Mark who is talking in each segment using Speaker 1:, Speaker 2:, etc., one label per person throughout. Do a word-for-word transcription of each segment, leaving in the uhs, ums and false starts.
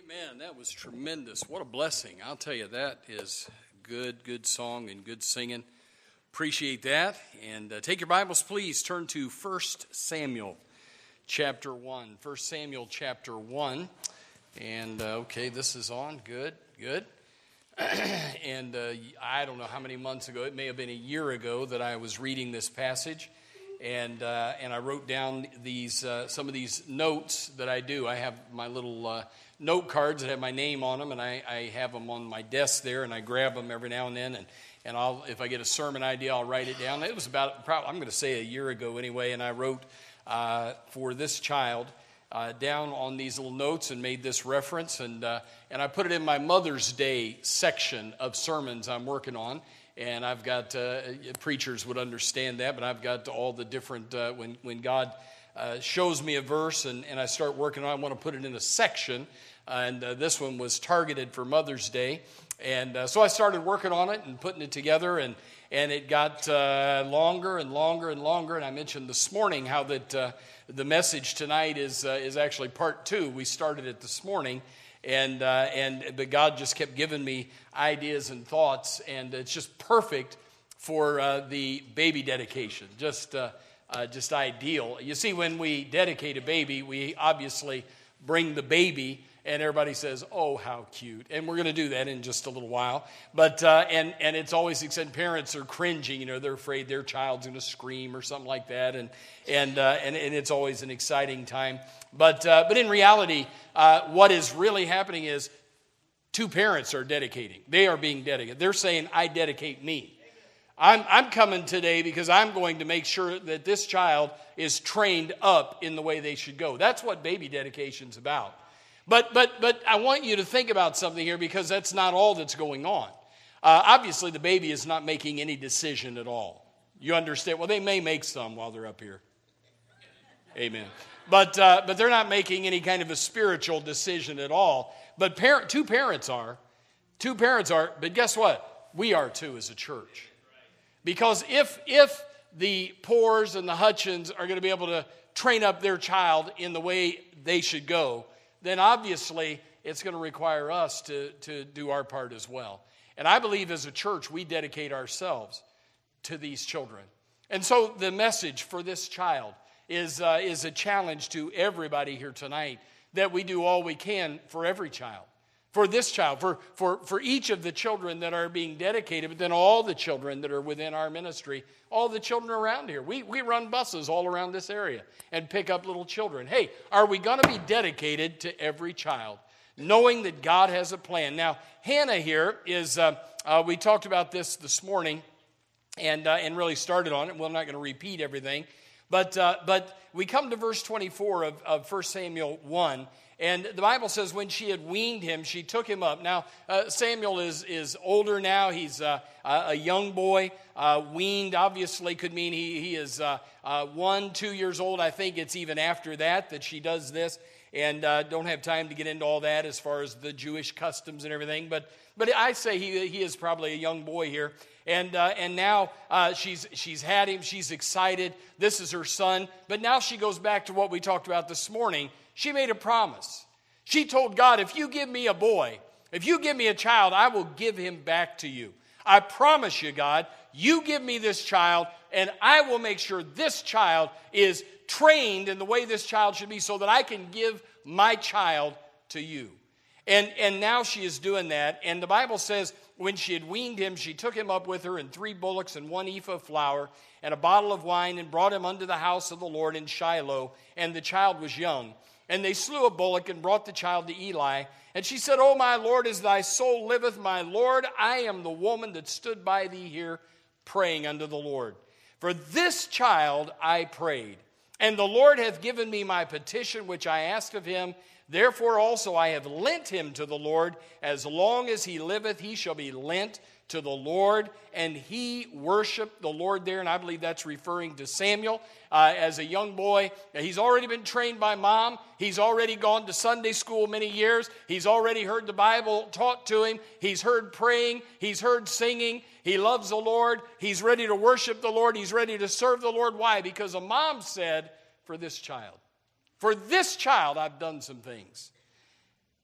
Speaker 1: Amen. That was tremendous. What a blessing. I'll tell you, that is good, good song and good singing. Appreciate that. And uh, take your Bibles, please. Turn to First Samuel chapter one. First Samuel chapter one. And, uh, okay, this is on. Good, good. and uh, I don't know how many months ago, it may have been a year ago, that I was reading this passage. And uh, and I wrote down these uh, some of these notes that I do. I have my little uh, note cards that have my name on them, and I, I have them on my desk there, and I grab them every now and then. And, and I'll if I get a sermon idea, I'll write it down. It was about, probably, I'm going to say a year ago anyway, and I wrote uh, for this child uh, down on these little notes and made this reference. And, uh, and I put it in my Mother's Day section of sermons I'm working on. And I've got, uh, preachers would understand that, but I've got all the different, uh, when, when God uh, shows me a verse and, and I start working on it, I want to put it in a section. Uh, and uh, this one was targeted for Mother's Day. And uh, so I started working on it and putting it together, and, and it got uh, longer and longer and longer. And I mentioned this morning how that uh, the message tonight is, uh, is actually part two. We started it this morning. And uh, and but God just kept giving me ideas and thoughts, and it's just perfect for uh, the baby dedication. Just uh, uh, just ideal. You see, when we dedicate a baby, we obviously bring the baby, and everybody says, "Oh, how cute!" And we're going to do that in just a little while. But uh, and and it's always exciting. Parents are cringing. You know, they're afraid their child's going to scream or something like that, and and uh, and and it's always an exciting time. But uh, but in reality, uh, what is really happening is two parents are dedicating. They are being dedicated. They're saying, "I dedicate me. I'm I'm coming today because I'm going to make sure that this child is trained up in the way they should go." That's what baby dedication's about. But but but I want you to think about something here, because that's not all that's going on. Uh, obviously, the baby is not making any decision at all. You understand? Well, they may make some while they're up here. Amen. But uh, but they're not making any kind of a spiritual decision at all. But parent, two parents are. Two parents are. But guess what? We are too as a church. Because if if the Poors and the Hutchins are going to be able to train up their child in the way they should go, then obviously it's going to require us to, to do our part as well. And I believe as a church we dedicate ourselves to these children. And so the message for this child is uh, is a challenge to everybody here tonight, that we do all we can for every child. For this child, for, for, for each of the children that are being dedicated, but then all the children that are within our ministry, all the children around here. We, we run buses all around this area and pick up little children. Hey, are we going to be dedicated to every child, knowing that God has a plan? Now, Hannah here is, uh, uh, we talked about this this morning and, uh, and really started on it. Well, I'm not going to repeat everything. But uh, but we come to verse twenty-four of, of First Samuel one, and the Bible says, when she had weaned him, she took him up. Now, uh, Samuel is is older now. He's uh, a young boy. Uh, weaned, obviously, could mean he, he is uh, uh, one, two years old. I think it's even after that that she does this. And uh, don't have time to get into all that as far as the Jewish customs and everything. But but I say he he is probably a young boy here. And uh, and now uh, she's she's had him. She's excited. This is her son. But now she goes back to what we talked about this morning. She made a promise. She told God, if you give me a boy, if you give me a child, I will give him back to you. I promise you, God, you give me this child, and I will make sure this child is trained in the way this child should be, so that I can give my child to you. And and now she is doing that. And the Bible says, when she had weaned him, she took him up with her, and three bullocks and one ephah of flour and a bottle of wine, and brought him unto the house of the Lord in Shiloh. And the child was young. And they slew a bullock and brought the child to Eli. And she said, O my Lord, as thy soul liveth, my Lord, I am the woman that stood by thee here praying unto the Lord. For this child I prayed, and the Lord hath given me my petition which I asked of him. Therefore also I have lent him to the Lord. As long as he liveth, he shall be lent to the Lord. And he worshiped the Lord there. And I believe that's referring to Samuel uh, as a young boy. He's already been trained by mom. He's already gone to Sunday school many years. He's already heard the Bible taught to him. He's heard praying. He's heard singing. He loves the Lord. He's ready to worship the Lord. He's ready to serve the Lord. Why? Because a mom said, for this child. For this child, I've done some things.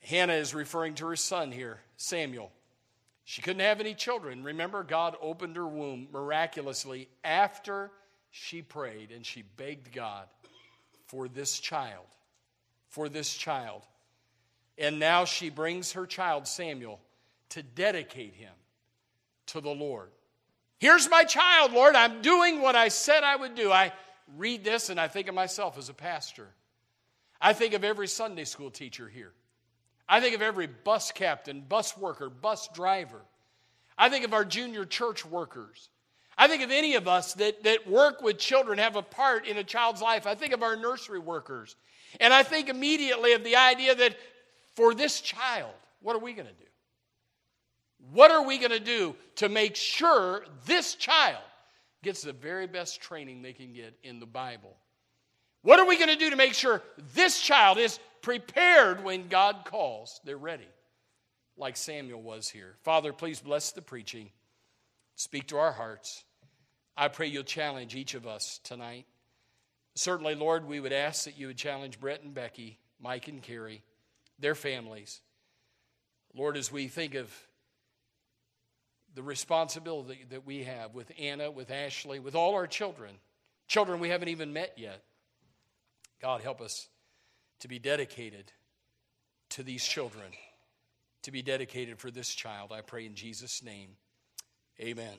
Speaker 1: Hannah is referring to her son here, Samuel. She couldn't have any children. Remember, God opened her womb miraculously after she prayed and she begged God for this child, for this child. And now she brings her child, Samuel, to dedicate him to the Lord. Here's my child, Lord. I'm doing what I said I would do. I read this and I think of myself as a pastor. I think of every Sunday school teacher here. I think of every bus captain, bus worker, bus driver. I think of our junior church workers. I think of any of us that, that work with children, have a part in a child's life. I think of our nursery workers. And I think immediately of the idea that for this child, what are we going to do? What are we going to do to make sure this child gets the very best training they can get in the Bible? What are we going to do to make sure this child is prepared when God calls? They're ready, like Samuel was here. Father, please bless the preaching. Speak to our hearts. I pray you'll challenge each of us tonight. Certainly, Lord, we would ask that you would challenge Brett and Becky, Mike and Carrie, their families. Lord, as we think of the responsibility that we have with Anna, with Ashley, with all our children, children we haven't even met yet, God, help us to be dedicated to these children, to be dedicated for this child. I pray in Jesus' name, amen.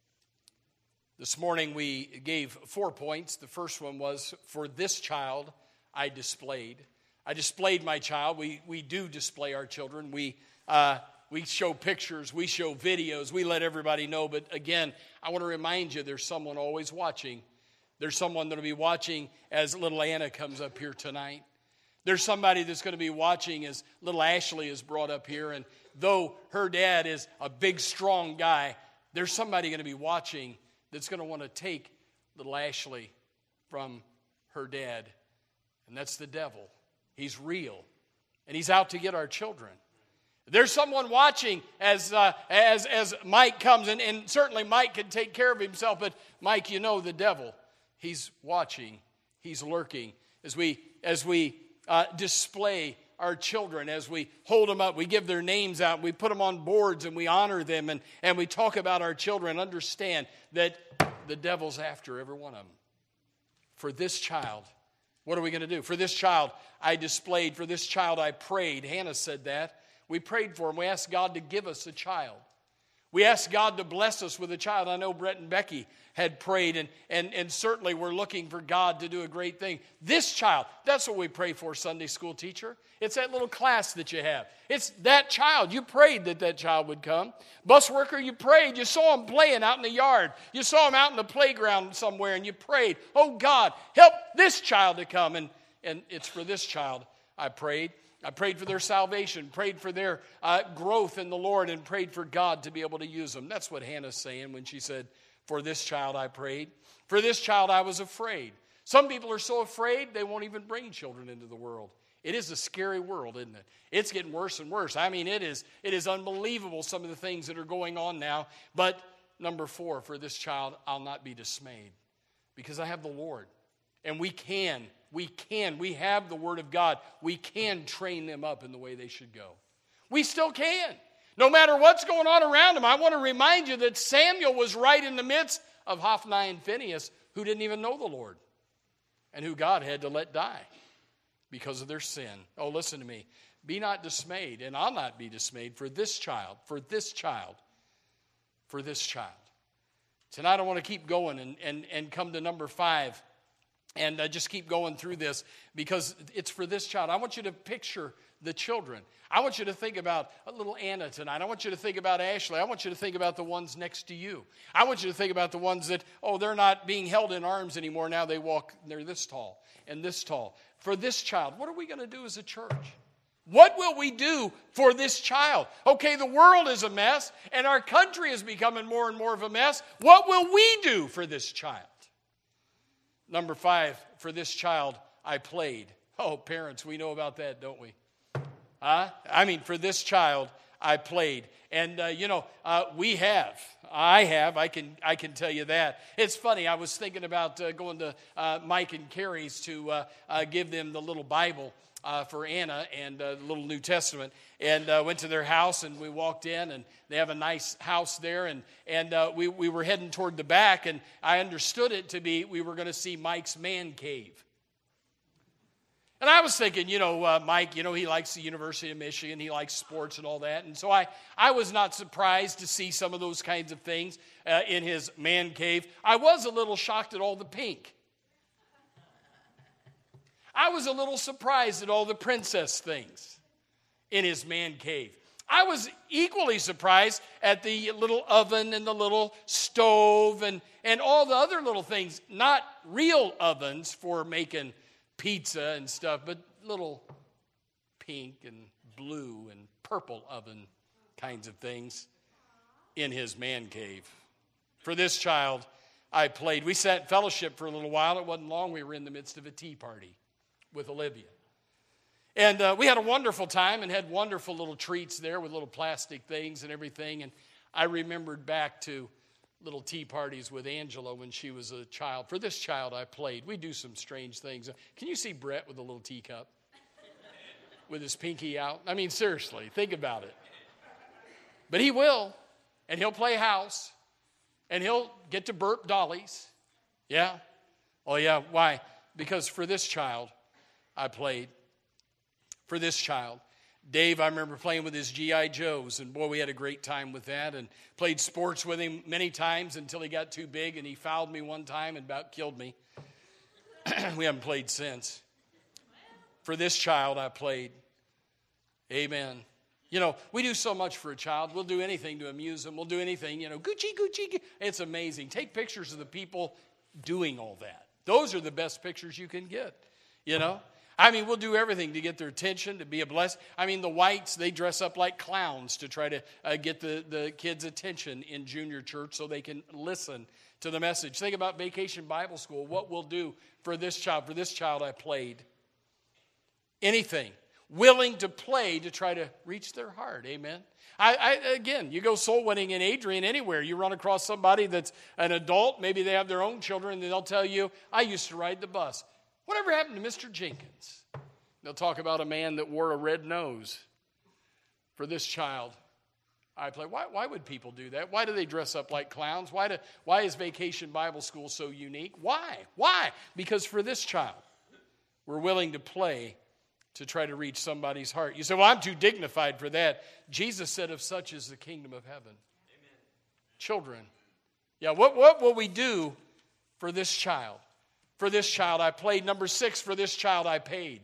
Speaker 1: This morning we gave four points. The first one was, for this child I displayed. I displayed my child. We we do display our children. We uh, we show pictures. We show videos. We let everybody know. But again, I want to remind you there's someone always watching. There's someone that will be watching as little Anna comes up here tonight. There's somebody that's going to be watching as little Ashley is brought up here. And though her dad is a big, strong guy, there's somebody going to be watching that's going to want to take little Ashley from her dad. And that's the devil. He's real. And he's out to get our children. There's someone watching as uh, as as Mike comes in. And certainly Mike can take care of himself. But Mike, you know the devil. He's watching. He's lurking. As we as we uh, display our children, as we hold them up, we give their names out, we put them on boards and we honor them, and, and we talk about our children, understand that the devil's after every one of them. For this child, what are we going to do? For this child, I displayed. For this child, I prayed. Hannah said that. We prayed for him. We asked God to give us a child. We asked God to bless us with a child. I know Brett and Becky had prayed, and, and, and certainly we're looking for God to do a great thing. This child, that's what we pray for, Sunday school teacher. It's that little class that you have. It's that child. You prayed that that child would come. Bus worker, you prayed. You saw him playing out in the yard. You saw him out in the playground somewhere, and you prayed, oh God, help this child to come. And, and it's for this child I prayed. I prayed for their salvation, prayed for their uh, growth in the Lord, and prayed for God to be able to use them. That's what Hannah's saying when she said, for this child I prayed. For this child I was afraid. Some people are so afraid they won't even bring children into the world. It is a scary world, isn't it? It's getting worse and worse. I mean, it is, it is unbelievable, some of the things that are going on now. But number four, for this child, I'll not be dismayed, because I have the Lord. And we can, we can, we have the Word of God. We can train them up in the way they should go. We still can. No matter what's going on around them. I want to remind you that Samuel was right in the midst of Hophni and Phinehas, who didn't even know the Lord, and who God had to let die because of their sin. Oh, listen to me. Be not dismayed, and I'll not be dismayed for this child, for this child, for this child. Tonight I want to keep going and, and, and come to number five. And uh, just keep going through this, because it's for this child. I want you to picture the children. I want you to think about a little Anna tonight. I want you to think about Ashley. I want you to think about the ones next to you. I want you to think about the ones that, oh, they're not being held in arms anymore. Now they walk, they're this tall and this tall. For this child, what are we going to do as a church? What will we do for this child? Okay, the world is a mess, and our country is becoming more and more of a mess. What will we do for this child? Number five, for this child, I played. Oh, parents, we know about that, don't we? Huh? I mean, for this child, I played. And, uh, you know, uh, we have. I have. I can I can tell you that. It's funny. I was thinking about uh, going to uh, Mike and Carrie's to uh, uh, give them the little Bible uh, for Anna and uh, the little New Testament, and uh, went to their house, and we walked in, and they have a nice house there, and and uh, we we were heading toward the back, and I understood it to be we were going to see Mike's man cave. And I was thinking, you know, uh, Mike, you know, he likes the University of Michigan. He likes sports and all that. And so I, I was not surprised to see some of those kinds of things uh, in his man cave. I was a little shocked at all the pink. I was a little surprised at all the princess things in his man cave. I was equally surprised at the little oven and the little stove and, and all the other little things. Not real ovens for making pizza and stuff, but little pink and blue and purple oven kinds of things in his man cave. For this child, I played. We sat in fellowship for a little while. It wasn't long. We were in the midst of a tea party with Olivia. And uh, we had a wonderful time and had wonderful little treats there with little plastic things and everything. And I remembered back to little tea parties with Angela when she was a child. For this child, I played. We do some strange things. Can you see Brett with a little teacup with his pinky out? I mean, seriously, think about it. But he will, and he'll play house, and he'll get to burp dollies. Yeah? Oh, yeah. Why? Because for this child, I played. For this child. Dave, I remember playing with his G I Joes, and boy, we had a great time with that, and played sports with him many times until he got too big, and he fouled me one time and about killed me. We haven't played since. For this child, I played. Amen. You know, we do so much for a child. We'll do anything to amuse them. We'll do anything, you know, Gucci, Gucci, Gucci. It's amazing. Take pictures of the people doing all that. Those are the best pictures you can get, you know. I mean, we'll do everything to get their attention, to be a blessing. I mean, the whites, they dress up like clowns to try to uh, get the, the kids' attention in junior church so they can listen to the message. Think about Vacation Bible School, what we'll do for this child. For this child, I played. Anything. Willing to play to try to reach their heart. Amen. I, I again, you go soul winning in Adrian anywhere. You run across somebody that's an adult. Maybe they have their own children, and they'll tell you, I used to ride the bus. Whatever happened to Mister Jenkins? They'll talk about a man that wore a red nose. For this child, I play. Why, why would people do that? Why do they dress up like clowns? Why, do, why is Vacation Bible School so unique? Why? Why? Because for this child, we're willing to play to try to reach somebody's heart. You say, well, I'm too dignified for that. Jesus said, of such is the kingdom of heaven. Amen. Children. Yeah, what, what will we do for this child? For this child, I played. Number six, for this child, I paid.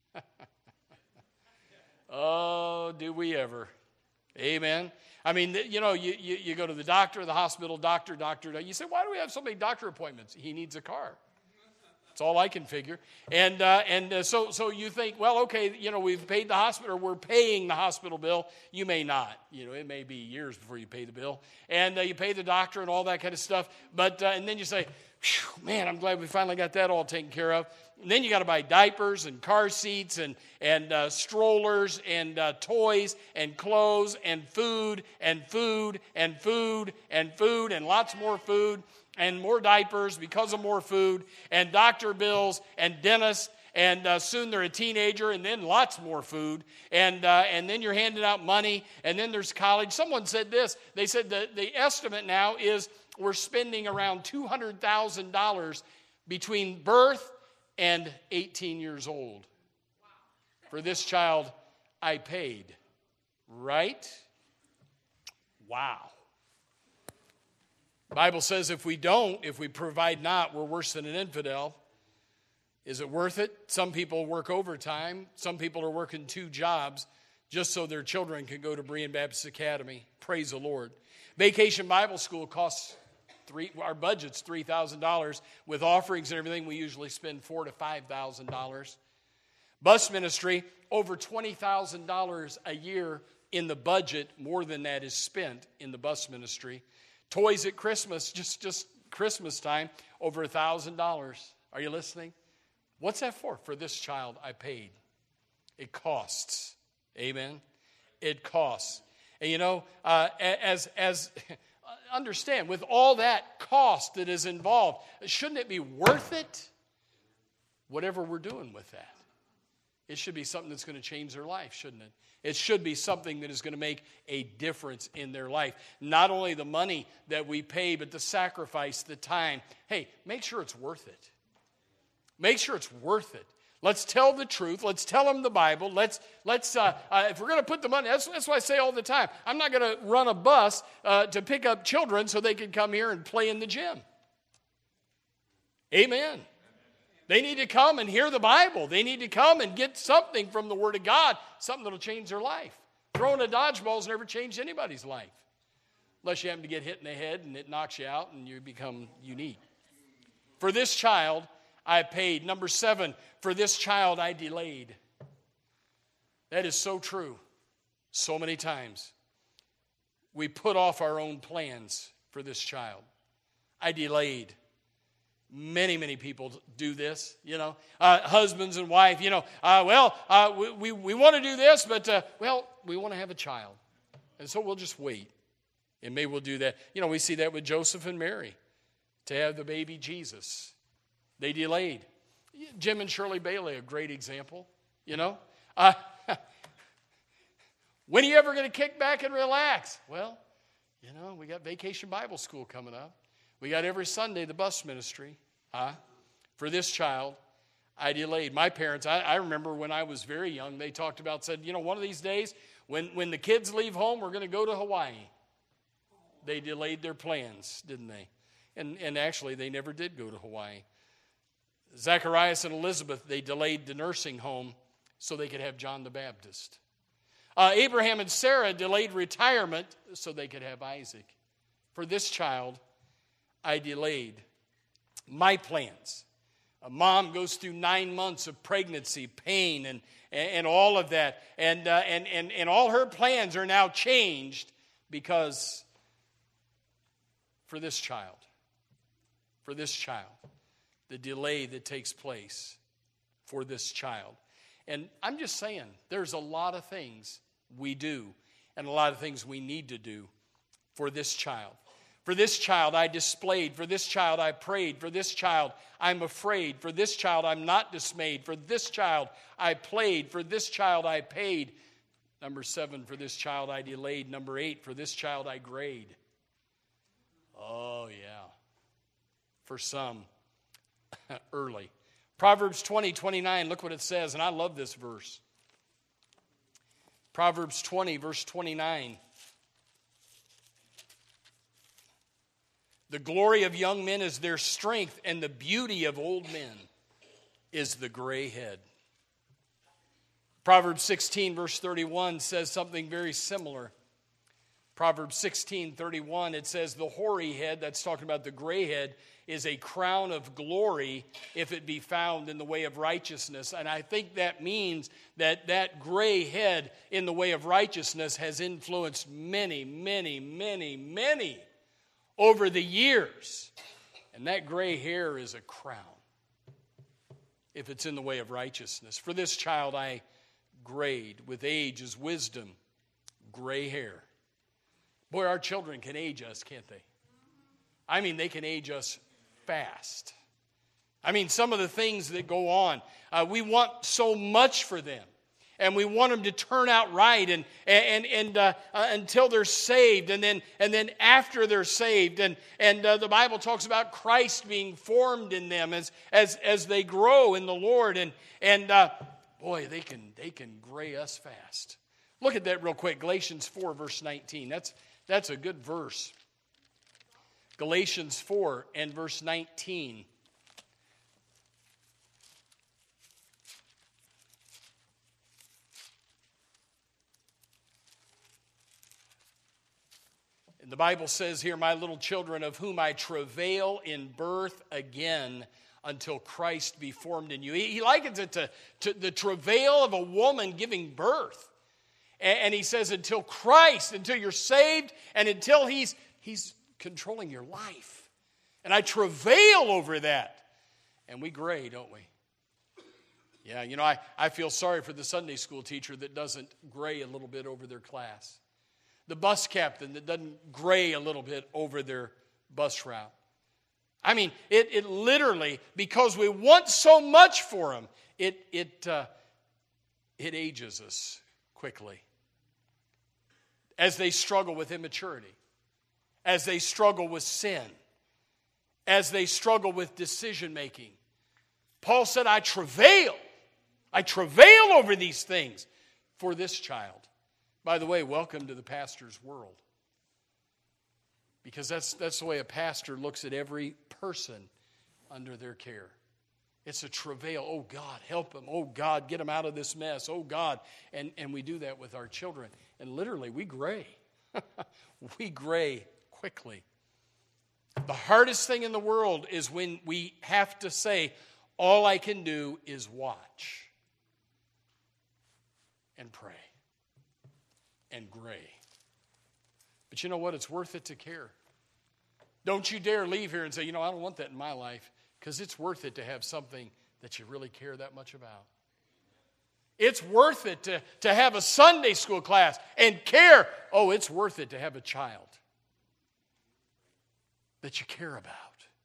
Speaker 1: Oh, do we ever. Amen. I mean, you know, you, you, you go to the doctor, the hospital, doctor, doctor. You say, why do we have so many doctor appointments? He needs a car. That's all I can figure. And uh, and uh, so so you think, well, okay, you know, we've paid the hospital, or we're paying the hospital bill. You may not. You know, it may be years before you pay the bill. And uh, you pay the doctor and all that kind of stuff. But uh, and then you say, man, I'm glad we finally got that all taken care of. And then you got to buy diapers and car seats and and uh, strollers and uh, toys and clothes and food and food and food and food and lots more food and more diapers because of more food and doctor bills and dentists. And uh, soon they're a teenager, and then lots more food, and uh, and then you're handing out money, and then there's college. Someone said this. They said that the estimate now is we're spending around two hundred thousand dollars between birth and eighteen years old. For this child, I paid. Right? Wow. The Bible says if we don't, if we provide not, we're worse than an infidel. Is it worth it? Some people work overtime. Some people are working two jobs just so their children can go to Berean Baptist Academy. Praise the Lord. Vacation Bible School costs three. Our budget's three thousand dollars. With offerings and everything, we usually spend four to five thousand dollars. Bus ministry, over twenty thousand dollars a year in the budget. More than that is spent in the bus ministry. Toys at Christmas, just, just Christmas time, over one thousand dollars. Are you listening? What's that for? For this child, I paid. It costs. Amen? It costs. And you know, uh, as, as understand, with all that cost that is involved, shouldn't it be worth it? Whatever we're doing with that. it should be something that's going to change their life, shouldn't it? It should be something that is going to make a difference in their life. Not only the money that we pay, but the sacrifice, the time. Hey, make sure it's worth it. Make sure it's worth it. Let's tell the truth. Let's tell them the Bible. Let's, let's uh, uh, if we're going to put the money, that's, that's what I say all the time. I'm not going to run a bus uh, to pick up children so they can come here and play in the gym. Amen. They need to come and hear the Bible. They need to come and get something from the Word of God, something that will change their life. Throwing a dodgeball has never changed anybody's life. Unless you happen to get hit in the head and it knocks you out and you become unique. For this child, I paid. Number seven, for this child I delayed. That is so true. So many times. We put off our own plans for this child. I delayed. Many, many people do this, you know. Uh, husbands and wife, you know. Uh, well, uh, we, we, we want to do this, but, uh, well, we want to have a child. And so we'll just wait. And maybe we'll do that. You know, we see that with Joseph and Mary. To have the baby Jesus. They delayed. Jim and Shirley Bailey, a great example, you know. Uh, when are you ever going to kick back and relax? Well, you know, we got Vacation Bible School coming up. We got every Sunday the bus ministry. Huh? For this child, I delayed. My parents, I, I remember when I was very young, they talked about, said, you know, one of these days, when, when the kids leave home, we're going to go to Hawaii. They delayed their plans, didn't they? And, and actually, they never did go to Hawaii. Zacharias and Elizabeth, they delayed the nursing home so they could have John the Baptist. Uh, Abraham and Sarah delayed retirement so they could have Isaac. For this child, I delayed my plans. A mom goes through nine months of pregnancy, pain, and, and all of that. And, uh, and, and, and all her plans are now changed because for this child, for this child, the delay that takes place for this child. And I'm just saying, there's a lot of things we do and a lot of things we need to do for this child. For this child I displayed. For this child I prayed. For this child I'm afraid. For this child I'm not dismayed. For this child I played. For this child I paid. Number seven, for this child I delayed. Number eight, for this child I grade. Oh, yeah. For some, early. Proverbs twenty, twenty-nine, look what it says, and I love this verse. Proverbs twenty, verse twenty-nine. The glory of young men is their strength, and the beauty of old men is the gray head. Proverbs sixteen, verse thirty-one says something very similar. Proverbs sixteen, thirty-one, it says, the hoary head, that's talking about the gray head, is a crown of glory if it be found in the way of righteousness. And I think that means that that gray head in the way of righteousness has influenced many, many, many, many over the years. And that gray hair is a crown if it's in the way of righteousness. For this child I grade. With age is wisdom, gray hair. Boy, our children can age us, can't they? I mean, they can age us fast. I mean, some of the things that go on, uh, we want so much for them. And we want them to turn out right and and and uh, uh, until they're saved, and then and then after they're saved, and and uh, the Bible talks about Christ being formed in them as as as they grow in the Lord, and and uh, boy, they can they can gray us fast. Look at that real quick. Galatians four, verse nineteen. That's that's a good verse. Galatians four and verse nineteen. The Bible says here, my little children, of whom I travail in birth again until Christ be formed in you. He, he likens it to, to the travail of a woman giving birth. And, and he says until Christ, until you're saved, and until he's, he's controlling your life. And I travail over that. And we gray, don't we? Yeah, you know, I, I feel sorry for the Sunday school teacher that doesn't gray a little bit over their class. The bus captain that doesn't gray a little bit over their bus route. I mean, it, it literally, because we want so much for them, it, it, uh, it ages us quickly. As they struggle with immaturity, as they struggle with sin, as they struggle with decision making. Paul said, I travail. I travail over these things for this child. By the way, welcome to the pastor's world. Because that's, that's the way a pastor looks at every person under their care. It's a travail. Oh, God, help them. Oh, God, get them out of this mess. Oh, God. And, and we do that with our children. And literally, we gray. We gray quickly. The hardest thing in the world is when we have to say, all I can do is watch and pray and gray. But you know what? It's worth it to care. Don't you dare leave here and say, you know, I don't want that in my life, because it's worth it to have something that you really care that much about. It's worth it to, to have a Sunday school class and care. Oh, it's worth it to have a child that you care about.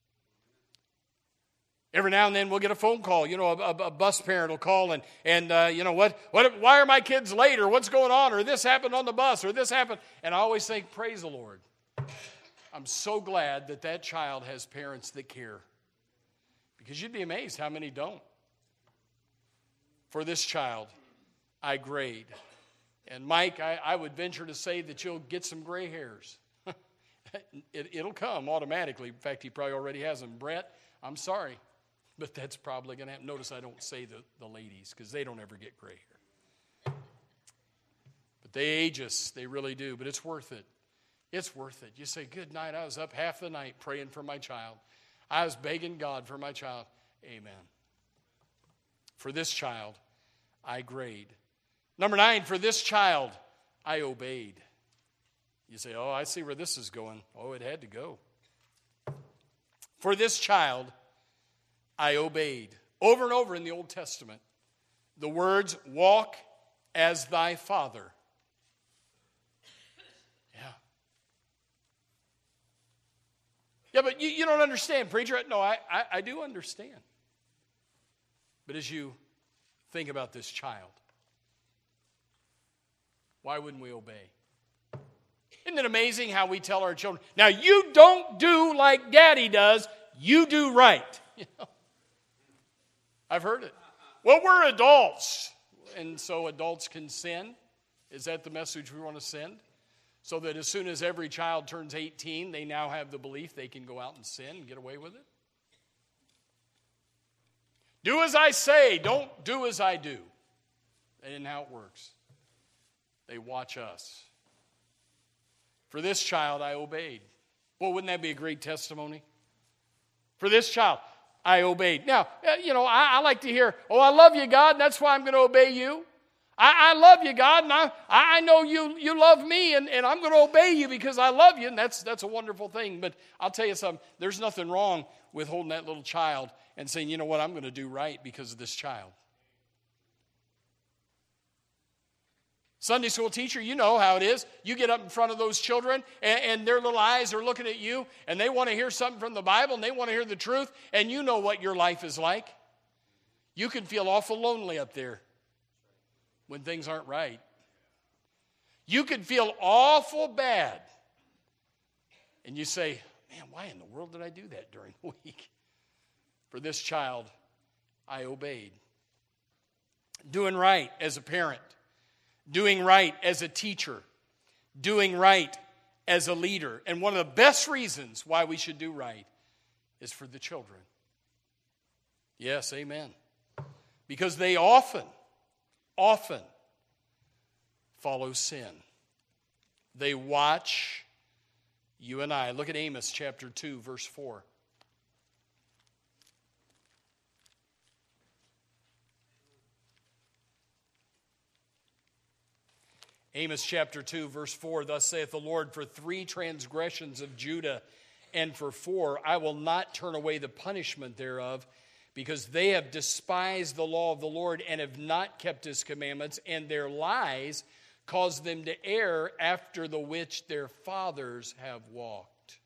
Speaker 1: Every now and then we'll get a phone call. You know, a, a bus parent will call and, and uh, you know, what, what? Why are my kids late? Or what's going on? Or this happened on the bus. Or this happened. And I always think, praise the Lord. I'm so glad that that child has parents that care. Because you'd be amazed how many don't. For this child, I grade. And Mike, I, I would venture to say that you'll get some gray hairs. it, it'll come automatically. In fact, he probably already has them. Brett, I'm sorry. But that's probably going to happen. Notice I don't say the, the ladies, because they don't ever get gray hair. But they age us. They really do. But it's worth it. It's worth it. You say, good night. I was up half the night praying for my child. I was begging God for my child. Amen. For this child, I grade. Number nine, for this child, I obeyed. You say, oh, I see where this is going. Oh, it had to go. For this child, I obeyed. Over and over in the Old Testament, the words, walk as thy father. Yeah. Yeah, but you, you don't understand, preacher. No, I, I, I do understand. But as you think about this child, why wouldn't we obey? Isn't it amazing how we tell our children, now you don't do like Daddy does, you do right. You know? I've heard it. Well, we're adults, and so adults can sin. Is that the message we want to send? So that as soon as every child turns eighteen, they now have the belief they can go out and sin and get away with it? Do as I say, don't do as I do. That isn't how it works. They watch us. For this child, I obeyed. Well, wouldn't that be a great testimony? For this child, I obeyed. Now, you know, I, I like to hear, oh, I love you, God, and that's why I'm going to obey you. I, I love you, God, and I, I know you, you love me, and, and I'm going to obey you because I love you, and that's, that's a wonderful thing. But I'll tell you something, there's nothing wrong with holding that little child and saying, you know what, I'm going to do right because of this child. Sunday school teacher, you know how it is. You get up in front of those children, and, and their little eyes are looking at you, and they want to hear something from the Bible, and they want to hear the truth, and you know what your life is like. You can feel awful lonely up there when things aren't right. You can feel awful bad. And you say, man, why in the world did I do that during the week? For this child, I obeyed. Doing right as a parent. Doing right as a teacher. Doing right as a leader. And one of the best reasons why we should do right is for the children. Yes, amen. Because they often, often follow sin. They watch you and I. Look at Amos chapter two, verse four. Amos chapter two, verse four, thus saith the Lord, for three transgressions of Judah, and for four, I will not turn away the punishment thereof, because they have despised the law of the Lord and have not kept his commandments, and their lies caused them to err after the which their fathers have walked.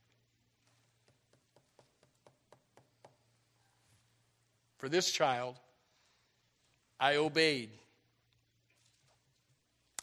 Speaker 1: For this child, I obeyed.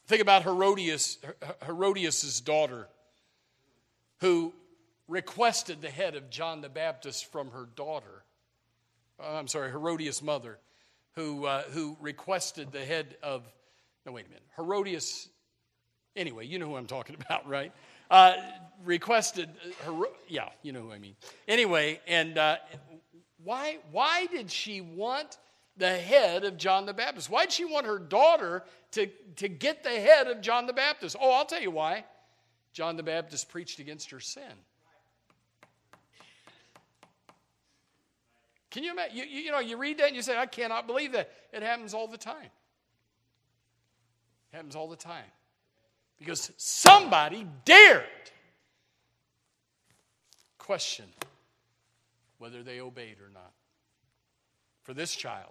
Speaker 1: Think about Herodias, Herodias' daughter, who requested the head of John the Baptist from her daughter. Oh, I'm sorry, Herodias' mother, who uh, who requested the head of, no, wait a minute, Herodias, anyway, you know who I'm talking about, right? Uh, requested, her, yeah, you know who I mean. Anyway, and uh, why why did she want the head of John the Baptist? Why did she want her daughter to, to get the head of John the Baptist? Oh, I'll tell you why. John the Baptist preached against her sin. Can you imagine? You, you, you know, you read that and you say, I cannot believe that. It happens all the time. It happens all the time. Because somebody dared question whether they obeyed or not. For this child,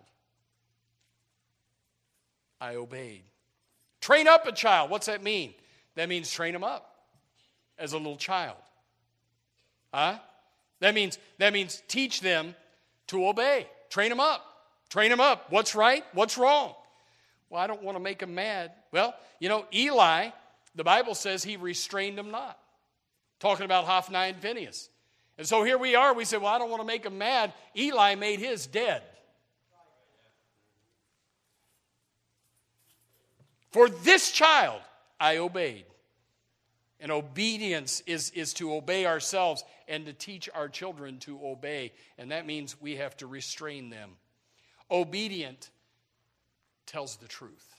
Speaker 1: I obeyed. Train up a child. What's that mean? That means train him up as a little child. Huh? That means, that means teach them to obey. Train them up. Train them up. What's right? What's wrong? Well, I don't want to make them mad. Well, you know, Eli, the Bible says he restrained them not. Talking about Hophni and Phinehas. And so here we are. We say, well, I don't want to make them mad. Eli made his dead. For this child, I obeyed. And obedience is, is to obey ourselves and to teach our children to obey. And that means we have to restrain them. Obedient tells the truth.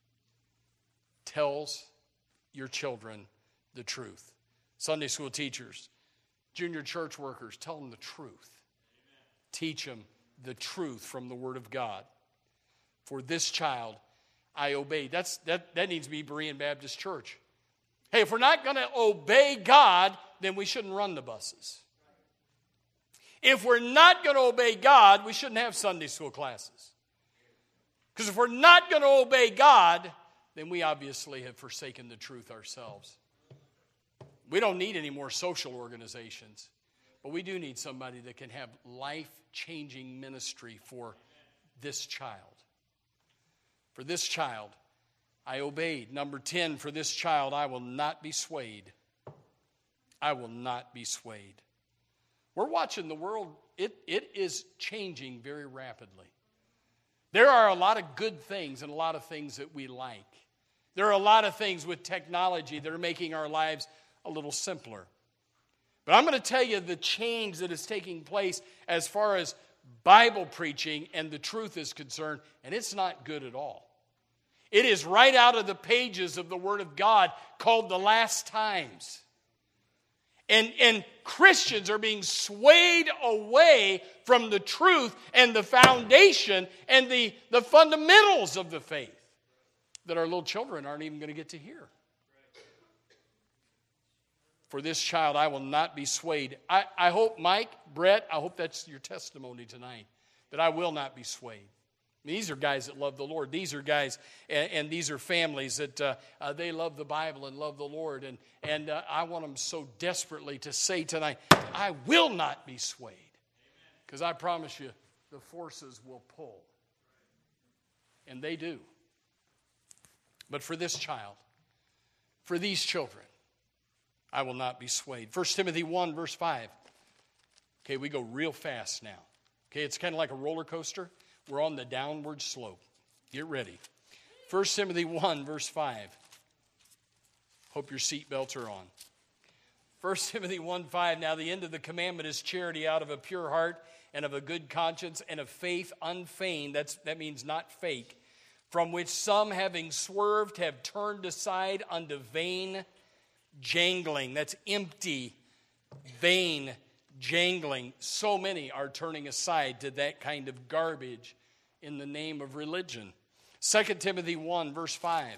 Speaker 1: Tells your children the truth. Sunday school teachers, junior church workers, tell them the truth. Amen. Teach them the truth from the Word of God. For this child, I obeyed. That's, that, that needs to be Berean Baptist Church. Hey, if we're not going to obey God, then we shouldn't run the buses. If we're not going to obey God, we shouldn't have Sunday school classes. Because if we're not going to obey God, then we obviously have forsaken the truth ourselves. We don't need any more social organizations, but we do need somebody that can have life-changing ministry for this child. For this child, I obeyed. Number ten, for this child, I will not be swayed. I will not be swayed. We're watching the world. It, it is changing very rapidly. There are a lot of good things and a lot of things that we like. There are a lot of things with technology that are making our lives a little simpler. But I'm going to tell you the change that is taking place as far as Bible preaching and the truth is concerned, and it's not good at all. It is right out of the pages of the Word of God called the last times. And, and Christians are being swayed away from the truth and the foundation and the, the fundamentals of the faith that our little children aren't even going to get to hear. For this child, I will not be swayed. I, I hope, Mike, Brett, I hope that's your testimony tonight, that I will not be swayed. These are guys that love the Lord. These are guys, and, and these are families that uh, uh, they love the Bible and love the Lord. And, and uh, I want them so desperately to say tonight, I will not be swayed. Because I promise you, the forces will pull. And they do. But for this child, for these children, I will not be swayed. First Timothy one, verse five. Okay, we go real fast now. Okay, it's kind of like a roller coaster. We're on the downward slope. Get ready. First Timothy one, verse five. Hope your seatbelts are on. First Timothy one, five. Now the end of the commandment is charity out of a pure heart and of a good conscience and of faith unfeigned. That's, that means not fake. From which some, having swerved, have turned aside unto vain jangling. That's empty, vain jangling. So many are turning aside to that kind of garbage in the name of religion. Second Timothy one, verse five.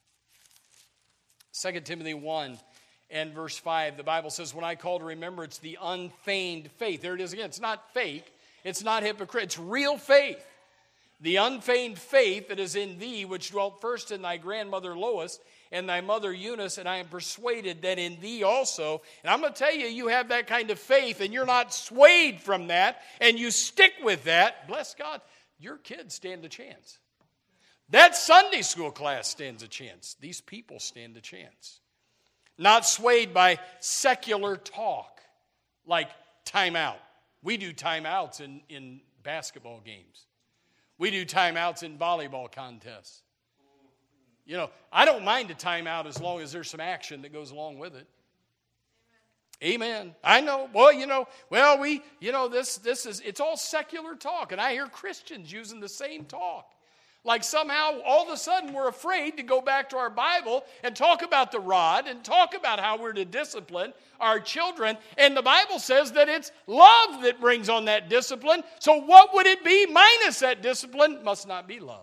Speaker 1: Second Timothy one and verse five. The Bible says, when I call to remembrance the unfeigned faith. There it is again. It's not fake. It's not hypocrite. It's real faith. The unfeigned faith that is in thee, which dwelt first in thy grandmother Lois and thy mother Eunice, and I am persuaded that in thee also. And I'm going to tell you, you have that kind of faith, and you're not swayed from that, and you stick with that. Bless God, your kids stand a chance. That Sunday school class stands a chance. These people stand a chance. Not swayed by secular talk like timeout. We do timeouts in, in basketball games. We do timeouts in volleyball contests. You know, I don't mind a timeout as long as there's some action that goes along with it. Amen. Amen. I know. Well, you know, well, we, you know, this, this is, it's all secular talk. And I hear Christians using the same talk. Like somehow, all of a sudden, we're afraid to go back to our Bible and talk about the rod and talk about how we're to discipline our children. And the Bible says that it's love that brings on that discipline. So what would it be minus that discipline? Must not be love.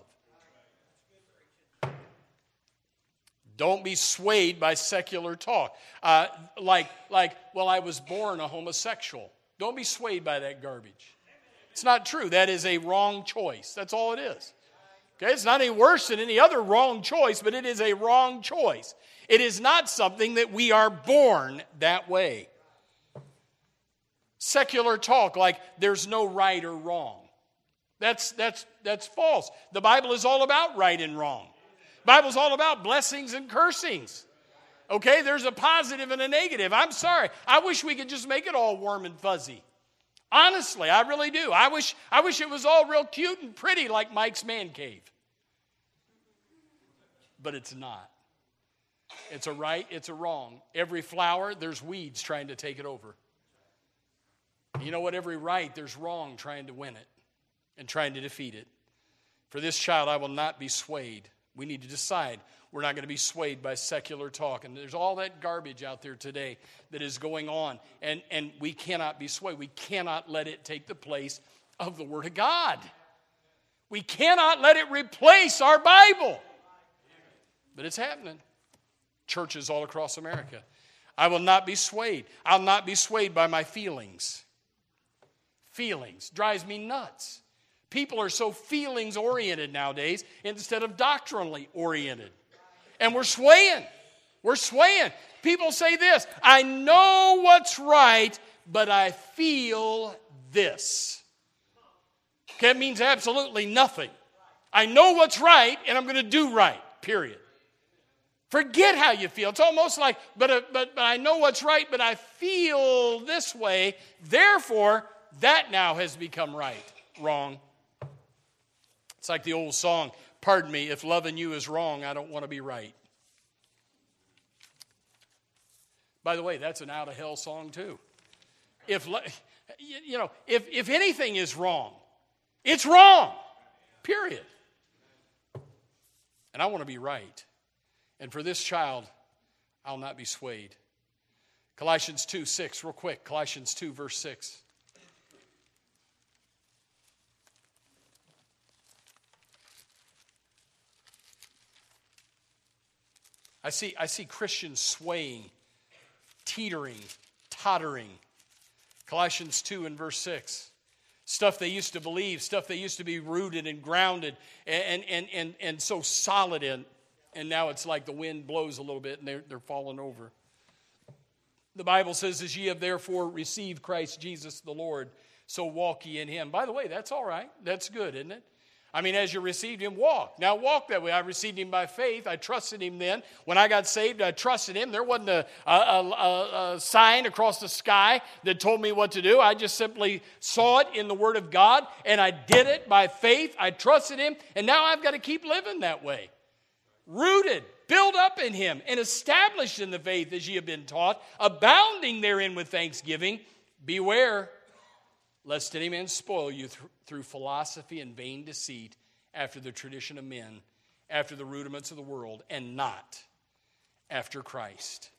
Speaker 1: Don't be swayed by secular talk. Uh, like, like, well, I was born a homosexual. Don't be swayed by that garbage. It's not true. That is a wrong choice. That's all it is. Okay, it's not any worse than any other wrong choice, but it is a wrong choice. It is not something that we are born that way. Secular talk like there's no right or wrong. That's, that's, that's false. The Bible is all about right and wrong. The Bible is all about blessings and cursings. Okay, there's a positive and a negative. I'm sorry. I wish we could just make it all warm and fuzzy. Honestly, I really do. I wish, I wish it was all real cute and pretty like Mike's man cave. But it's not. It's a right, it's a wrong. Every flower, there's weeds trying to take it over. You know what? Every right, there's wrong trying to win it and trying to defeat it. For this child, I will not be swayed. We need to decide we're not going to be swayed by secular talk. And there's all that garbage out there today that is going on. And, and we cannot be swayed. We cannot let it take the place of the Word of God. We cannot let it replace our Bible. But it's happening. Churches all across America. I will not be swayed. I'll not be swayed by my feelings. Feelings drives me nuts. People are so feelings-oriented nowadays instead of doctrinally oriented. And we're swaying. We're swaying. People say this, I know what's right, but I feel this. Okay, that means absolutely nothing. I know what's right, and I'm going to do right, period. Forget how you feel. It's almost like, but, uh, but, but I know what's right, but I feel this way. Therefore, that now has become right. Wrong. It's like the old song, pardon me, if loving you is wrong, I don't want to be right. By the way, that's an out of hell song too. If, you know, if, if anything is wrong, it's wrong. Period. And I want to be right. And for this child, I'll not be swayed. Colossians two, six, real quick. Colossians two, verse six. I see, I see Christians swaying, teetering, tottering. Colossians two and verse six. Stuff they used to believe, stuff they used to be rooted and grounded and, and, and, and so solid in. And now it's like the wind blows a little bit and they're, they're falling over. The Bible says, as ye have therefore received Christ Jesus the Lord, so walk ye in him. By the way, that's all right. That's good, isn't it? I mean, as you received him, walk. Now walk that way. I received him by faith. I trusted him then. When I got saved, I trusted him. There wasn't a, a, a, a sign across the sky that told me what to do. I just simply saw it in the Word of God, and I did it by faith. I trusted him, and now I've got to keep living that way. Rooted, built up in him, and established in the faith as ye have been taught, abounding therein with thanksgiving. Beware, lest any man spoil you th- through philosophy and vain deceit, after the tradition of men, after the rudiments of the world, and not after Christ.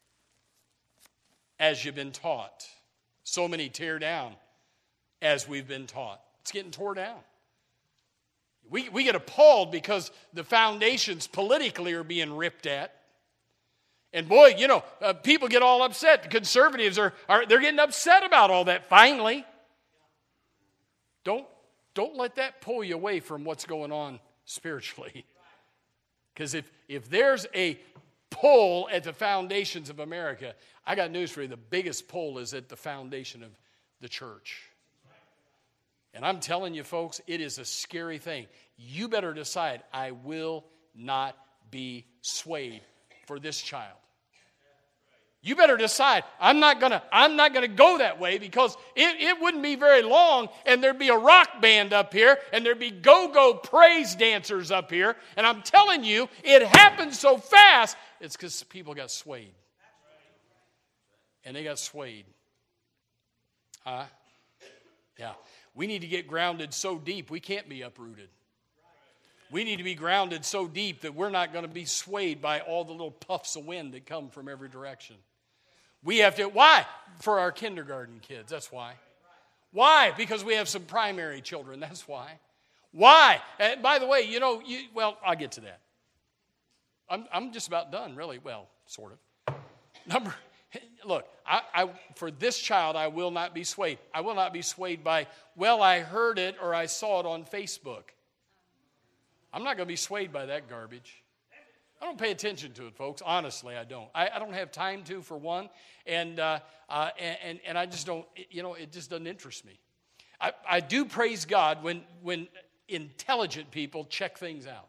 Speaker 1: As you've been taught. So many tear down as we've been taught. It's getting tore down. We, we get appalled because the foundations politically are being ripped at. And boy, you know, uh, people get all upset. The conservatives are, are they're getting upset about all that finally. Don't, don't let that pull you away from what's going on spiritually. Because if, if there's a pull at the foundations of America, I got news for you. The biggest pull is at the foundation of the church. And I'm telling you, folks, it is a scary thing. you better decide, I will not be swayed for this child. You better decide, I'm not gonna, I'm not gonna go that way, because it, it wouldn't be very long and there'd be a rock band up here and there'd be go-go praise dancers up here. And I'm telling you, it happened so fast, it's because people got swayed. And they got swayed. Huh? Yeah. We need to get grounded so deep we can't be uprooted. We need to be grounded so deep that we're not going to be swayed by all the little puffs of wind that come from every direction. We have to, why? For our kindergarten kids, that's why. Why? Because we have some primary children, that's why. Why? And by the way, you know, you, well, I'll get to that. I'm, I'm just about done, really. Well, sort of. Number, look, I, I, for this child, I will not be swayed. I will not be swayed by, well, I heard it or I saw it on Facebook. I'm not going to be swayed by that garbage. I don't pay attention to it, folks. Honestly, I don't. I, I don't have time to, for one, and, uh, uh, and and I just don't. You know, it just doesn't interest me. I, I do praise God when when intelligent people check things out.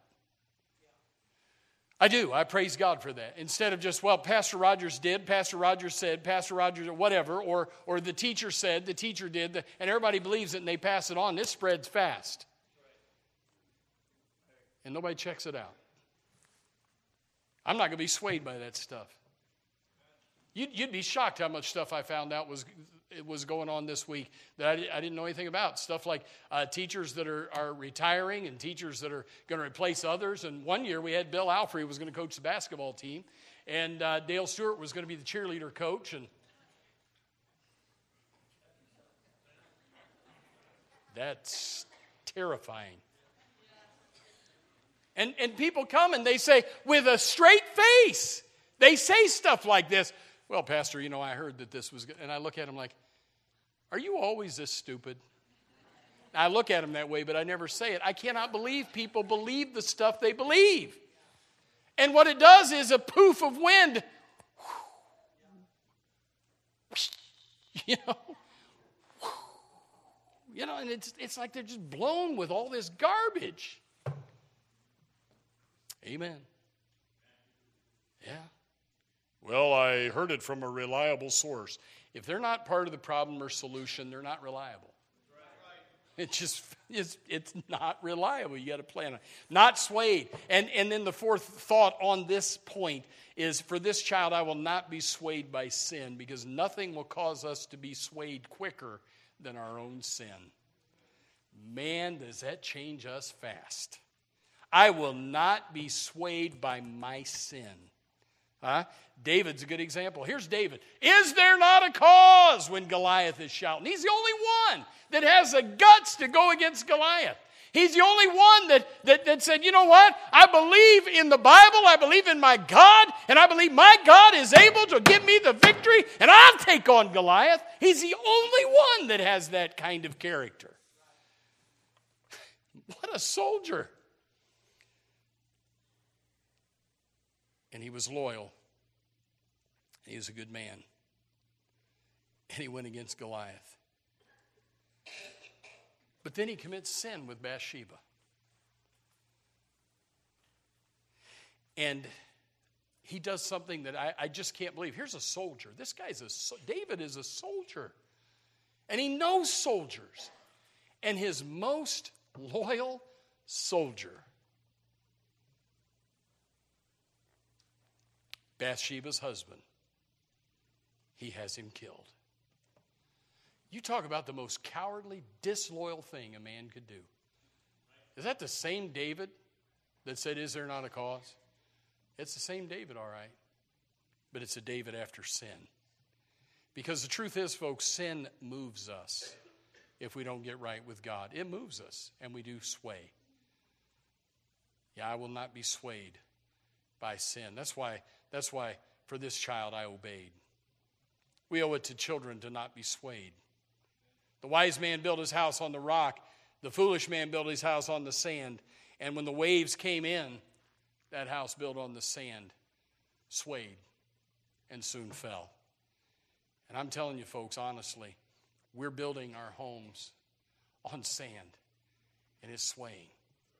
Speaker 1: I do. I praise God for that. Instead of just, well, Pastor Rogers did, Pastor Rogers said, Pastor Rogers, or whatever, or or the teacher said, the teacher did, and everybody believes it and they pass it on. This spreads fast, and nobody checks it out. I'm not going to be swayed by that stuff. You'd, you'd be shocked how much stuff I found out was it was going on this week that I, I didn't know anything about. Stuff like uh, teachers that are, are retiring and teachers that are going to replace others. And one year we had Bill Alfrey who was going to coach the basketball team, and uh, Dale Stewart was going to be the cheerleader coach. And that's terrifying. And, and people come and they say, with a straight face, they say stuff like this. Well, Pastor, you know, I heard that this was good. And I look at them like, are you always this stupid? I look at them that way, but I never say it. I cannot believe people believe the stuff they believe. And what it does is a poof of wind. You know? You know, and it's, it's like they're just blown with all this garbage. Amen. Yeah. Well, I heard it from a reliable source. If they're not part of the problem or solution, they're not reliable. It's just, it's, it's not reliable. You got to plan on it. Not swayed. And, and then the fourth thought on this point is, for this child, I will not be swayed by sin, because nothing will cause us to be swayed quicker than our own sin. Man, does that change us fast. I will not be swayed by my sin. Huh? David's a good example. Here's David. Is there not a cause when Goliath is shouting? He's the only one that has the guts to go against Goliath. He's the only one that, that, that said, you know what? I believe in the Bible. I believe in my God. And I believe my God is able to give me the victory. And I'll take on Goliath. He's the only one that has that kind of character. What a soldier. And he was loyal. He was a good man. And he went against Goliath. But then he commits sin with Bathsheba. And he does something that I, I just can't believe. Here's a soldier. This guy's a, David is a soldier. And he knows soldiers. And his most loyal soldier, Bathsheba's husband, he has him killed. You talk about the most cowardly, disloyal thing a man could do. Is that the same David that said, is there not a cause? It's the same David, all right. But it's a David after sin. Because the truth is, folks, sin moves us if we don't get right with God. It moves us, and we do sway. Yeah, I will not be swayed by sin. That's why, that's why for this child I obeyed. We owe it to children to not be swayed. The wise man built his house on the rock. The foolish man built his house on the sand. And when the waves came in, that house built on the sand swayed and soon fell. And I'm telling you, folks, honestly, we're building our homes on sand, and it's swaying.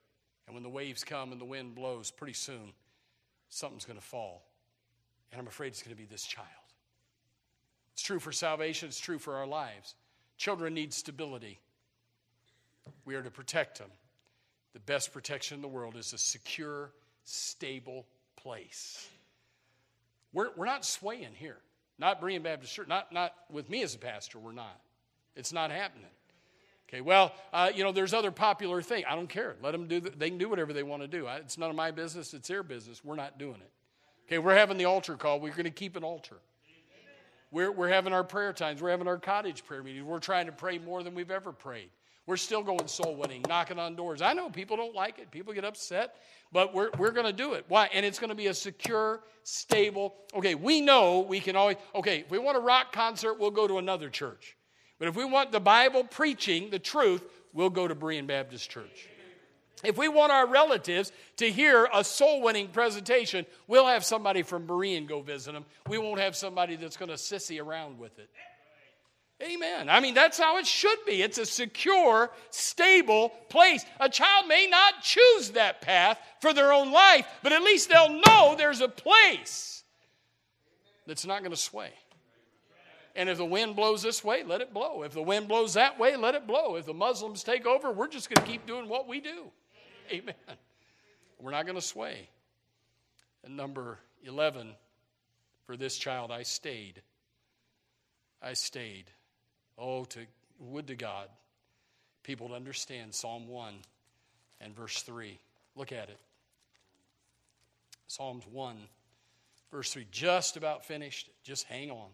Speaker 1: And when the waves come and the wind blows, pretty soon something's going to fall. And I'm afraid it's going to be this child. It's true for salvation. It's true for our lives. Children need stability. We are to protect them. The best protection in the world is a secure, stable place. We're, we're not swaying here. Not Berean Baptist Church. Not, not with me as a pastor, we're not. It's not happening. Okay, well, uh, you know, there's other popular things. I don't care. Let them do, the, they can do whatever they want to do. I, it's none of my business. It's their business. We're not doing it. Okay, we're having the altar call. We're going to keep an altar. We're, we're having our prayer times. We're having our cottage prayer meetings. We're trying to pray more than we've ever prayed. We're still going soul winning, knocking on doors. I know people don't like it. People get upset, but we're, we're going to do it. Why? And it's going to be a secure, stable. Okay, we know we can always, okay, if we want a rock concert, we'll go to another church. But if we want the Bible preaching the truth, we'll go to Berean Baptist Church. If we want our relatives to hear a soul-winning presentation, we'll have somebody from Berean go visit them. We won't have somebody that's going to sissy around with it. Amen. I mean, that's how it should be. It's a secure, stable place. A child may not choose that path for their own life, but at least they'll know there's a place that's not going to sway. And if the wind blows this way, let it blow. If the wind blows that way, let it blow. If the Muslims take over, we're just going to keep doing what we do. Amen. We're not going to sway. And number eleven, for this child, I stayed. I stayed. Oh, to would to God people to understand Psalm one and verse three. Look at it. Psalms one, verse three. Just about finished. Just hang on.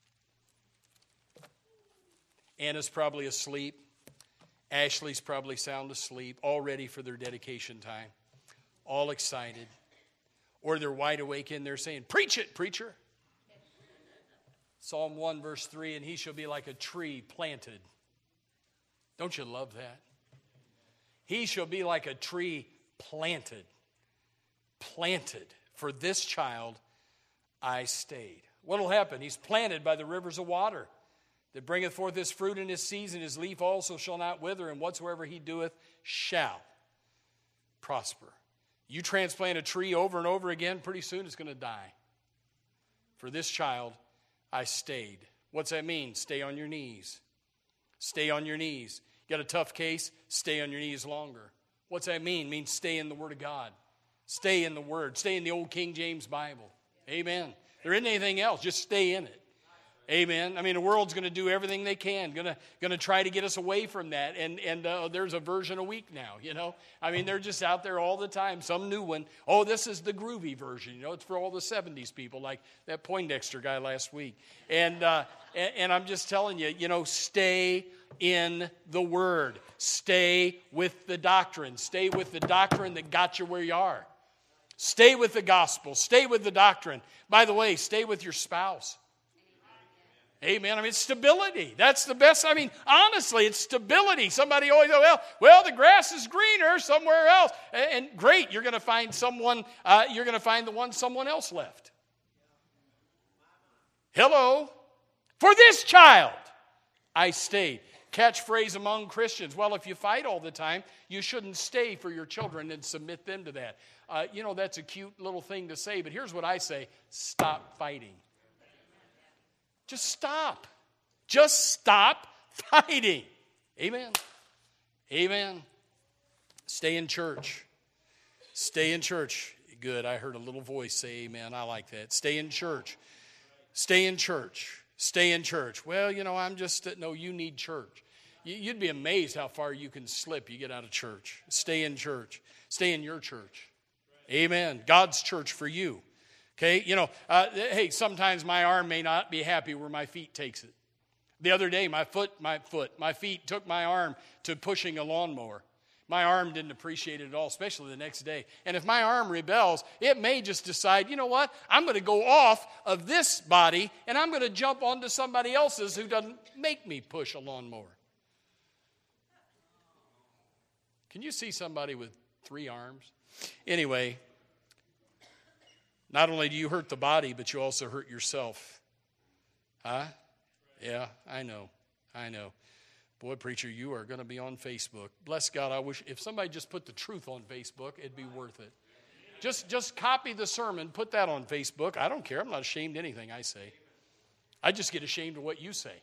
Speaker 1: Anna's probably asleep. Ashley's probably sound asleep, all ready for their dedication time, all excited. Or they're wide awake in there saying, preach it, preacher. Psalm one, verse three, and he shall be like a tree planted. Don't you love that? He shall be like a tree planted. Planted. For this child I stayed. What will happen? He's planted by the rivers of water, that bringeth forth his fruit in his season. His leaf also shall not wither, and whatsoever he doeth shall prosper. You transplant a tree over and over again, pretty soon it's going to die. For this child I stayed. What's that mean? Stay on your knees. Stay on your knees. You got a tough case? Stay on your knees longer. What's that mean? It means stay in the Word of God. Stay in the Word. Stay in the old King James Bible. Amen. There isn't anything else. Just stay in it. Amen. I mean, the world's going to do everything they can, going to going to try to get us away from that. And and uh, there's a version a week now, you know. I mean, they're just out there all the time, some new one. Oh, this is the groovy version, you know. It's for all the seventies people, like that Poindexter guy last week. And, uh, and, and I'm just telling you, you know, stay in the Word. Stay with the doctrine. Stay with the doctrine that got you where you are. Stay with the gospel. Stay with the doctrine. By the way, stay with your spouse. Amen. I mean, it's stability. That's the best. I mean, honestly, it's stability. Somebody always goes, well, well, the grass is greener somewhere else. And, and great, you're going to find someone, uh, you're going to find the one someone else left. Hello. For this child, I stayed. Catchphrase among Christians. Well, if you fight all the time, you shouldn't stay for your children and submit them to that. Uh, you know, that's a cute little thing to say, but here's what I say. Stop fighting. Just stop. Just stop fighting. Amen. Amen. Stay in church. Stay in church. Good. I heard a little voice say amen. I like that. Stay in church. Stay in church. Stay in church. Well, you know, I'm just, no, you need church. You'd be amazed how far you can slip. You get out of church. Stay in church. Stay in your church. Amen. God's church for you. Okay, you know, uh, hey, sometimes my arm may not be happy where my feet takes it. The other day, my foot, my foot, my feet took my arm to pushing a lawnmower. My arm didn't appreciate it at all, especially the next day. And if my arm rebels, it may just decide, you know what, I'm going to go off of this body and I'm going to jump onto somebody else's who doesn't make me push a lawnmower. Can you see somebody with three arms? Anyway, not only do you hurt the body, but you also hurt yourself. Huh? Yeah, I know. I know. Boy, preacher, you are going to be on Facebook. Bless God, I wish if somebody just put the truth on Facebook, it'd be worth it. Just, just copy the sermon, put that on Facebook. I don't care. I'm not ashamed of anything I say. I just get ashamed of what you say.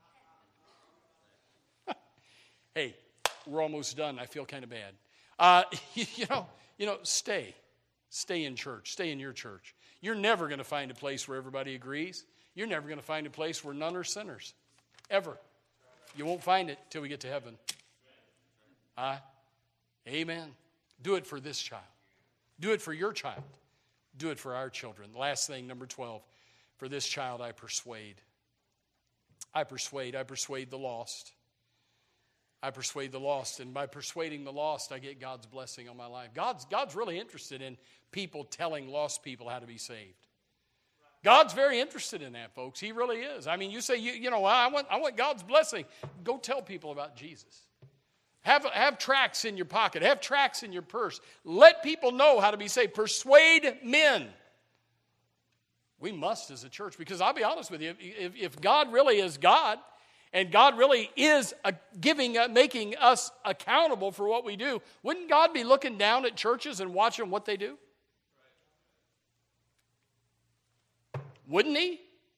Speaker 1: Hey, we're almost done. I feel kind of bad. Uh, you know, you know, stay. Stay in church. Stay in your church. You're never going to find a place where everybody agrees. You're never going to find a place where none are sinners. Ever. You won't find it till we get to heaven. Uh, amen. Do it for this child. Do it for your child. Do it for our children. Last thing, number twelve. For this child I persuade. I persuade. I persuade the lost. I persuade the lost. And by persuading the lost, I get God's blessing on my life. God's, God's really interested in people telling lost people how to be saved. God's very interested in that, folks. He really is. I mean, you say, you, you know, I want, I want God's blessing. Go tell people about Jesus. Have, have tracts in your pocket. Have tracts in your purse. Let people know how to be saved. Persuade men. We must as a church, because I'll be honest with you, if, if God really is God, and God really is a giving, uh, making us accountable for what we do, wouldn't God be looking down at churches and watching what they do? Wouldn't he?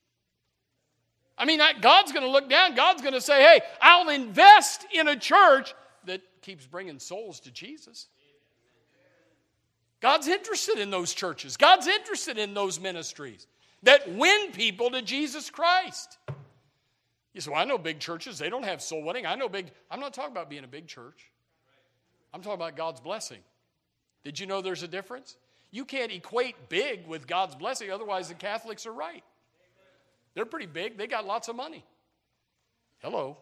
Speaker 1: I mean, God's going to look down. God's going to say, hey, I'll invest in a church that keeps bringing souls to Jesus. God's interested in those churches. God's interested in those ministries that win people to Jesus Christ. You say, well, I know big churches. They don't have soul winning. I know big. I'm not talking about being a big church. I'm talking about God's blessing. Did you know there's a difference? You can't equate big with God's blessing, otherwise the Catholics are right. They're pretty big. They got lots of money. Hello.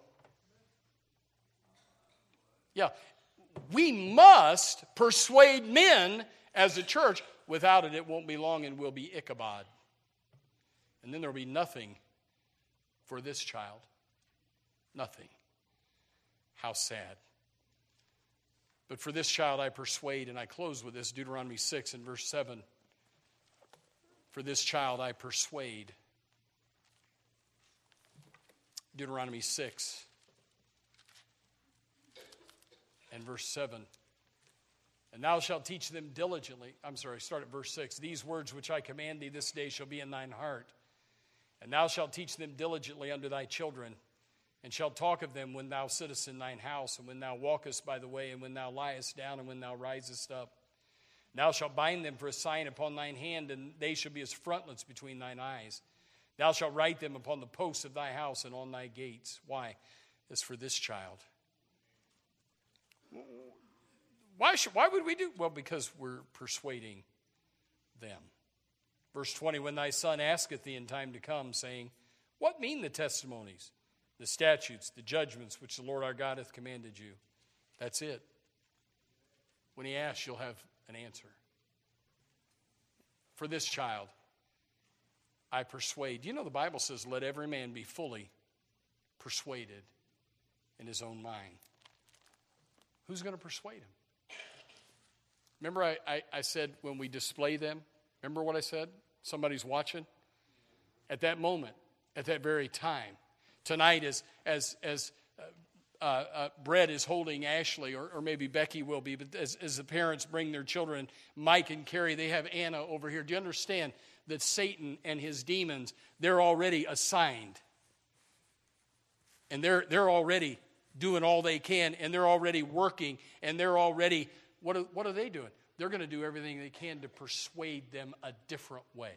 Speaker 1: Yeah. We must persuade men as a church. Without it, it won't be long and we'll be Ichabod. And then there'll be nothing for this child. Nothing. How sad. But for this child I persuade, and I close with this, Deuteronomy six and verse seven. For this child I persuade. Deuteronomy six and verse seven. And thou shalt teach them diligently. I'm sorry, start at verse six. These words which I command thee this day shall be in thine heart. And thou shalt teach them diligently unto thy children, and shalt talk of them when thou sittest in thine house, and when thou walkest by the way, and when thou liest down, and when thou risest up. And thou shalt bind them for a sign upon thine hand, and they shall be as frontlets between thine eyes. Thou shalt write them upon the posts of thy house and on thy gates. Why? As for this child. Why should, why would we do? Well, because we're persuading them. Verse twenty, when thy son asketh thee in time to come, saying, what mean the testimonies, the statutes, the judgments which the Lord our God hath commanded you? That's it. When he asks, you'll have an answer. For this child, I persuade. You know the Bible says, let every man be fully persuaded in his own mind. Who's going to persuade him? Remember I, I, I said when we display them, remember what I said? Somebody's watching. At that moment, at that very time, tonight as as as uh, uh, Brett is holding Ashley, or, or maybe Becky will be, but as, as the parents bring their children, Mike and Carrie, they have Anna over here. Do you understand that Satan and his demons, they're already assigned. And they're they're already doing all they can, and they're already working, and they're already, what are, what are they doing? They're going to do everything they can to persuade them a different way.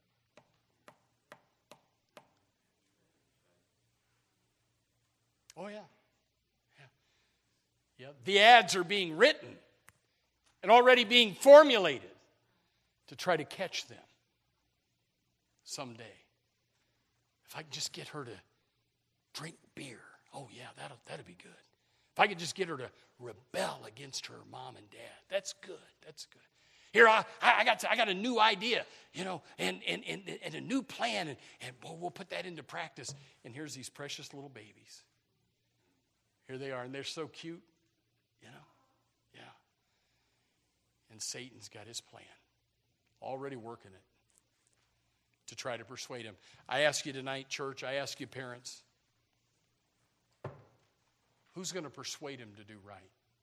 Speaker 1: Oh, yeah. yeah. Yeah. The ads are being written and already being formulated to try to catch them someday. If I could just get her to drink beer, oh, yeah, that'll, that'll be good. If I could just get her to rebel against her mom and dad, that's good. That's good. Here, I, I got I got a new idea, you know, and and, and, and a new plan, and, and we'll, we'll put that into practice. And here's these precious little babies. Here they are, and they're so cute, you know. Yeah. And Satan's got his plan, already working it to try to persuade him. I ask you tonight, church, I ask you, parents, Who's going to persuade him to do right?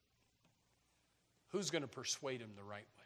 Speaker 1: Who's going to persuade him the right way?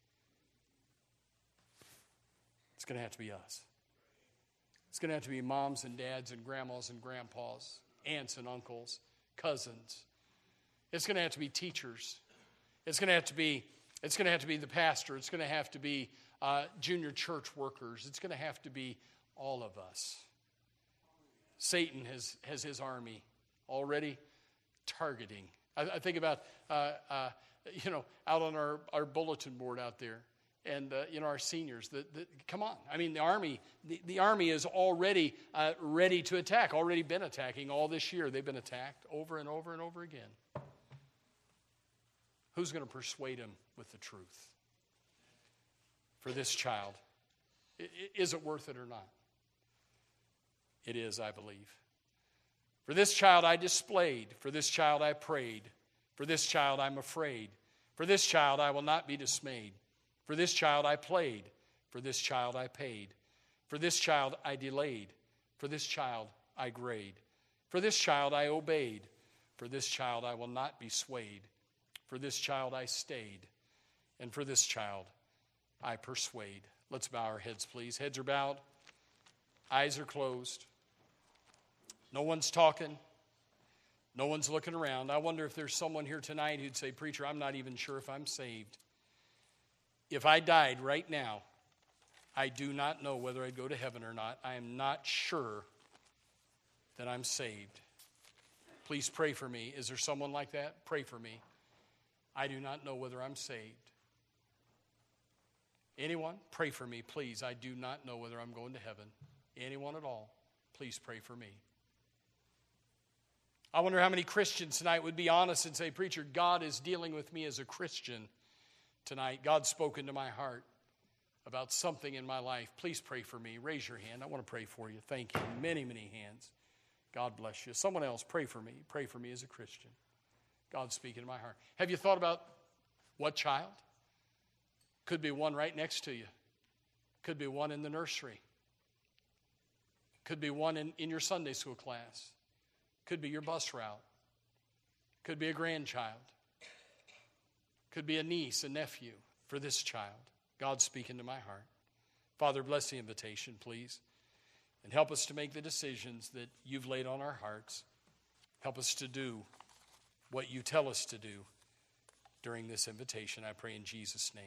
Speaker 1: It's going to have to be us. It's going to have to be moms and dads and grandmas and grandpas, aunts and uncles, cousins. It's going to have to be teachers. It's going to have to be, it's going to have to be the pastor. It's going to have to be uh, junior church workers. It's going to have to be all of us. Satan has, has his army already targeting. I, I think about, uh, uh, you know, out on our, our bulletin board out there. And, uh, you know, our seniors, the, the, come on. I mean, the Army, the, the Army is already uh, ready to attack, already been attacking all this year. They've been attacked over and over and over again. Who's going to persuade him with the truth? For this child, is it worth it or not? It is, I believe. For this child I displayed. For this child I prayed. For this child I'm afraid. For this child I will not be dismayed. For this child I played. For this child I paid. For this child I delayed. For this child I grayed. For this child I obeyed. For this child I will not be swayed. For this child I stayed. And for this child I persuade. Let's bow our heads, please. Heads are bowed. Eyes are closed. No one's talking. No one's looking around. I wonder if there's someone here tonight who'd say, "Preacher, I'm not even sure if I'm saved. If I died right now, I do not know whether I'd go to heaven or not. I am not sure that I'm saved. Please pray for me." Is there someone like that? Pray for me. I do not know whether I'm saved. Anyone? Pray for me, please. I do not know whether I'm going to heaven. Anyone at all? Please pray for me. I wonder how many Christians tonight would be honest and say, "Preacher, God is dealing with me as a Christian tonight. God's spoken to my heart about something in my life. Please pray for me." Raise your hand. I want to pray for you. Thank you. Many, many hands. God bless you. Someone else, pray for me. Pray for me as a Christian. God's speaking to my heart. Have you thought about what child? Could be one right next to you. Could be one in the nursery. Could be one in, in your Sunday school class. Could be your bus route. Could be a grandchild. Could be a niece, a nephew for this child. God's speaking to my heart. Father, bless the invitation, please. And help us to make the decisions that you've laid on our hearts. Help us to do what you tell us to do during this invitation. I pray in Jesus' name.